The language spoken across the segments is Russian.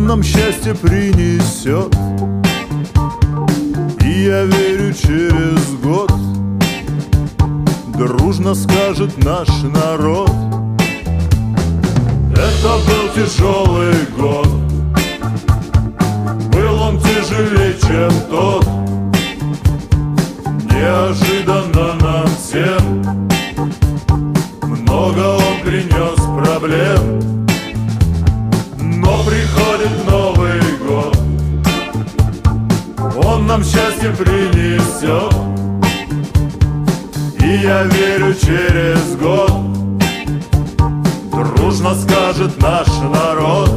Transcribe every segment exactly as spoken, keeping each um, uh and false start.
Он нам счастье принесет, и я верю, через год дружно скажет наш народ: это был тяжелый год, был он тяжелее, чем тот. Неожиданно нам всем много он принес проблем. Но приходит Новый год, он нам счастье принесет, и я верю, через год дружно скажет наш народ: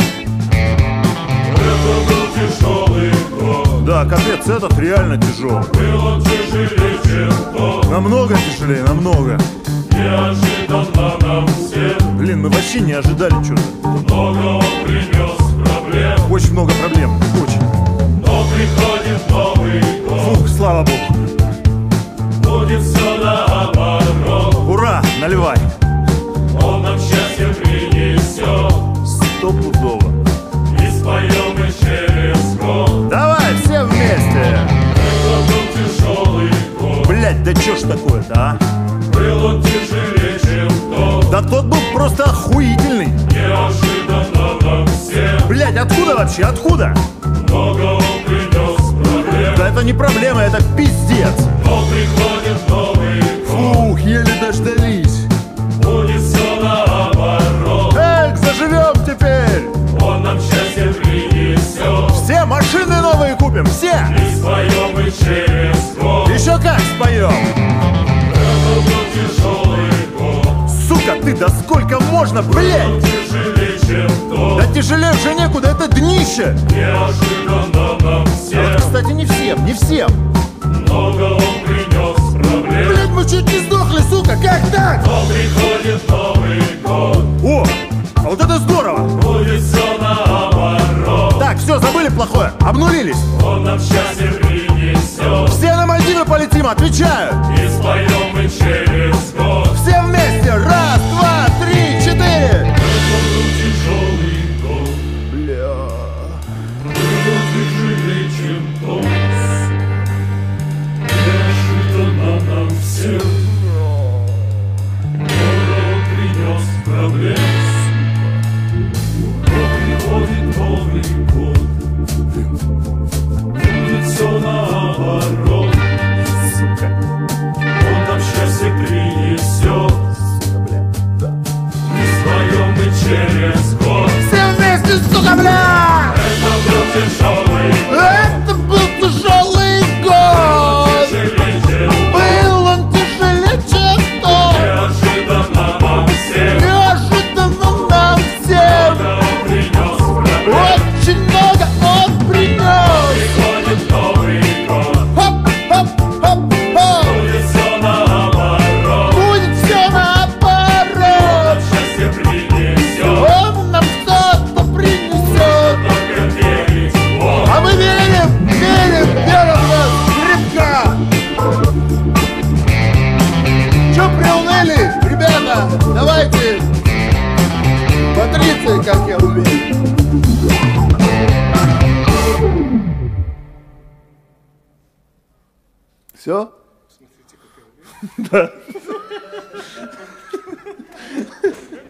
это был тяжелый год. Да, капец, этот реально тяжелый. Был он тяжелее, чем тот. Намного тяжелее, намного. Неожиданно нам всем. Блин, мы вообще не ожидали что-то. Много он принес проблем. Очень много проблем, очень. Но приходит Новый год. Фух, слава богу. Будет все наоборот. Ура, наливай. Он нам счастье принесет. Стопудово. И споем мы через год. Давай, все вместе. Это был тяжелый год. Блять, да чё ж такое-то, а? Был он тяжелее, чем тот. Да тот был просто охуительный. Неожиданно нам всем. Блять, откуда вообще, откуда? Много он принес проблем. Да это не проблема, это пиздец. Но приходит Новый год. Фух, еле дождались. Будет все наоборот. Эх, заживем теперь. Он нам счастье принесет. Все машины новые купим, все. И споем мы через год. Еще как споем. Это был тяжелый год. Сука, ты, да сколько можно, блядь? Он тяжелее, чем тот. Да тяжелее уже некуда, это днище. Неожиданно нам всем. А вот, кстати, не всем, не всем. Много он принес проблем. Блядь, мы чуть не сдохли, сука, как так? Но приходит Новый год. О, а вот это здорово. Будет все наоборот. Так, все, забыли плохое, обнулились. Он нам счастье принесет. Все на Мальдивы полетим, отвечаю. И споем мы через год. Все вместе, раз, два, три, четыре. Это был тяжелый год. Бля. Был тяжелее, чем тот. Неожиданно нам всем много он принес проблем. Но приходит Новый год. Будет все наоборот. Он нам счастье принесет. И споем мы через год. Все вместе, сука, бля! Это был тяжелый год. Это был тяжелый год. Был он тяжелее, чем тот. Неожиданно нам всем. Неожиданно нам всем. Много он принес проблем. Очень много он принес. Приходит Новый год. Хоп-хоп-хоп-хоп. Будет все наоборот. Будет все наоборот. Он нам счастье принесет. Он нам что-то принесет. Только верить в Бога. А мы верим, верим, верим в нас крепко. Че приуныли, ребята? Давайте по тридцать, как я умею. Все? Да.